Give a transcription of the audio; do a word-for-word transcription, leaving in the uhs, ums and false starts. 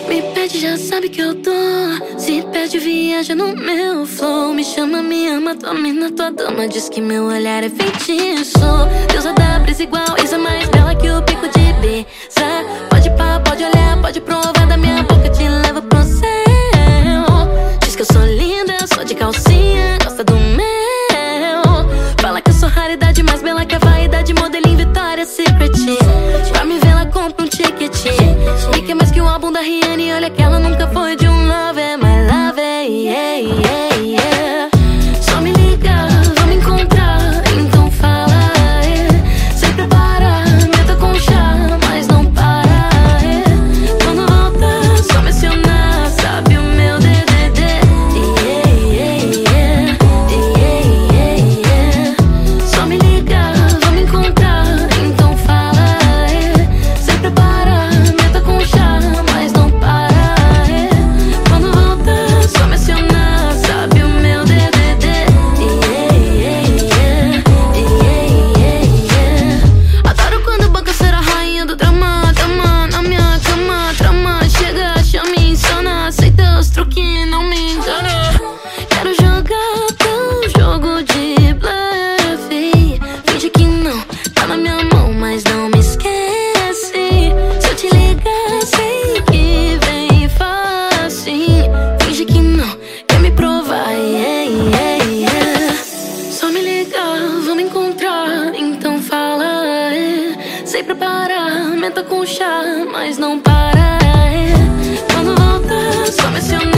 Me pede, já sabe que eu dou. Se pede, viaja no meu flow. Me chama, me ama, tua mina, tua dama. Diz que meu olhar é feitiço. Deusa da brisa igual, Isa mais bela que o pico de Ibiza. Pode pá, pode olhar, pode provar da minha boca, te leva pro céu. Diz que eu sou linda, sou de calcinha, gosta do mel. Fala que eu sou raridade, mais bela que a vaidade, modelinho Victoria's Secret. Pra me ver, ela compra um ticket. E que é mais que o álbum da Rihanna. Olha que ela nunca foi de um love, é my love, yeah, yeah, yeah. Só me liga, vamos encontrar, então fala, é. Sem preparar, meta com chá, mas não para, é. Quando voltar, só mencionar, sabe o meu D D D. Yeah, yeah, yeah, yeah, yeah, yeah. Só me liga, vamos encontrar, então fala, é. Sem preparar, meta com chá, mas não para, é. Quando voltar, só mencionar, sabe o meu D D D. Yeah, yeah, yeah, yeah, yeah. Adoro quando banca ser a rainha do drama, dama na minha cama, trama. Chega, chama e insana, aceita os truques, não me engana. Quero jogar teu jogo de bluff. Finge que não tá na minha mão, mas não me esquece. Se eu te ligar, sei que vem fácil. Finge que não quer me provar, yeah, yeah, yeah. Só me ligar, vamos encontrar, então fala, é. Sem preparar, meta com chá, mas não para, é. Quando voltar, só mencionar.